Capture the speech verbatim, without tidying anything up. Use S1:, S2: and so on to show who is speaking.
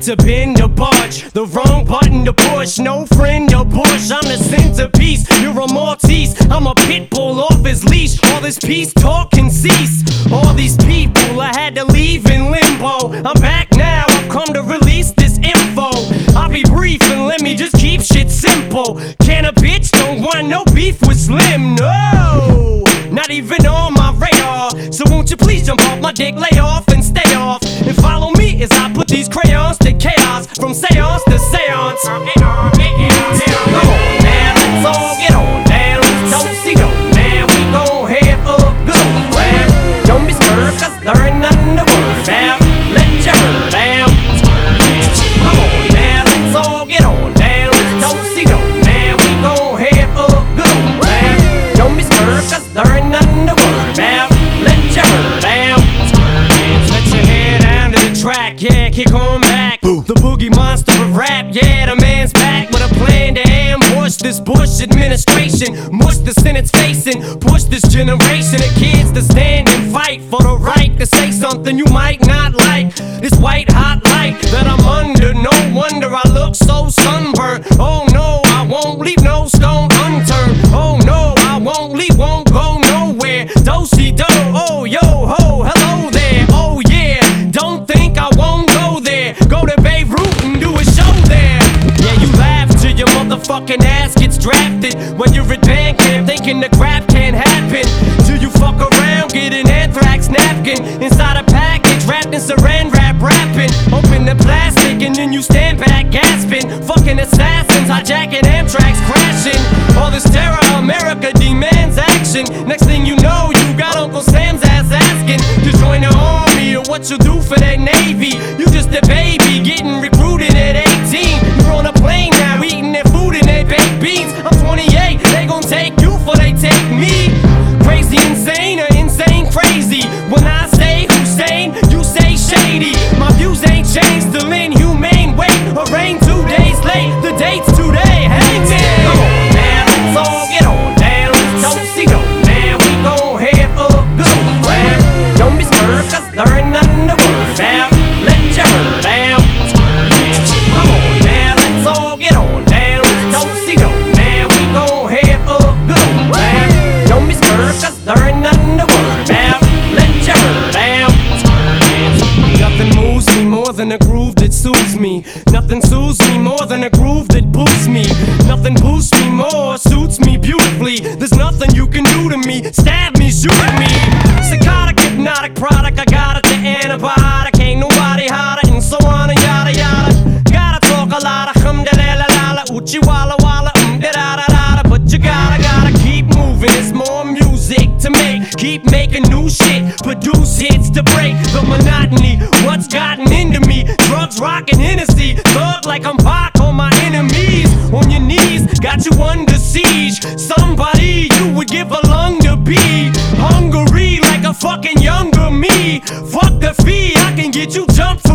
S1: to bend or budge, the wrong button to push. No friend to push, I'm the centerpiece. You're a Maltese, I'm a pit bull off his leash. All this peace talk can cease. All these people I had to leave in limbo. I'm back now, I've come to release this info. I'll be brief and let me just keep shit simple. Can a bitch don't want no beef with Slim? No, not even on my radar. So won't you please jump off my dick, lay off and stay off, and follow me as I put these crayons to chaos, from seance to seance. Come on now, let's all get on down. Don't see no man, we gon' have a good old laugh. Don't be scared, cause there ain't nothing to worry about. Let your hair down. Come on now, let's all get on down. Don't see no man, we gon' have a good old laugh. Don't be scared, cause there ain't nothing to worry about. Let your hair down. Let your hair down to the track, yeah, kick on back. The boogie monster of rap, yeah, the man's back with a plan to ambush this Bush administration, mush the Senate's facing, push this generation of kids to stand and fight for the right to say something you might not like. This white hot light that I'm under, no wonder I look so sunburned. Oh no, I won't leave no stone unturned. Oh no, I won't leave, won't go nowhere. Do-si-do, oh yo ho, hello there. Oh yeah, don't think I won't go there. Go to Beirut and do a show there. Yeah, you laugh till your motherfucking ass gets drafted when you're at band camp thinking the crap can't happen. Till you fuck around, get an anthrax napkin inside a package wrapped in saran wrap, rapping. Open the plastic and then you stand back gasping. Fucking assassins hijacking Amtrak's crashing. All this terror, America demands action. Next thing you know, you got Uncle Sam's ass asking to join the army or what you do for that Navy. You just a baby getting recruited at eighteen. You're on a plane now eating their food and their baked beans. I'm twenty-eight, they gon' take you for they take me. Crazy insane or insane crazy. When I say Hussein, you say shady. My views ain't changed, still inhumane. Wait, or rain two days late, the date's today. Hey man, come on now, let's all get on down. Don't see no man, we gon' have a good old laugh. Don't be scared, cause there ain't nothing to worry about. Let your hair down. Come on now, let's all get on down. Don't see no man, we gon' have a good old laugh. Don't be scared, cause there ain't nothing to worry about. Let your hair down. Nothing moves me more than a groove that soothes me. Nothing soothes me more than a groove that boosts me. Nothing boosts me more, suits me beautifully. There's nothing you can do to me. Stab me, shoot at me. Psychotic, hypnotic product, I got it, the antibiotic. Ain't nobody hotter, and so on and yada yada. Gotta talk a lot of hum da la la la la, uchi walla walla, um da da da da. But you gotta, gotta keep moving. There's more music to make. Keep making new shit, produce hits to break the monotony. What's gotten into me? Drugs, rockin' Hennessy, thug like I'm Pac on my enemies. On your knees, got you under siege. Somebody you would give a lung to be. Hungry like a fucking younger me. Fuck the fee, I can get you jumped for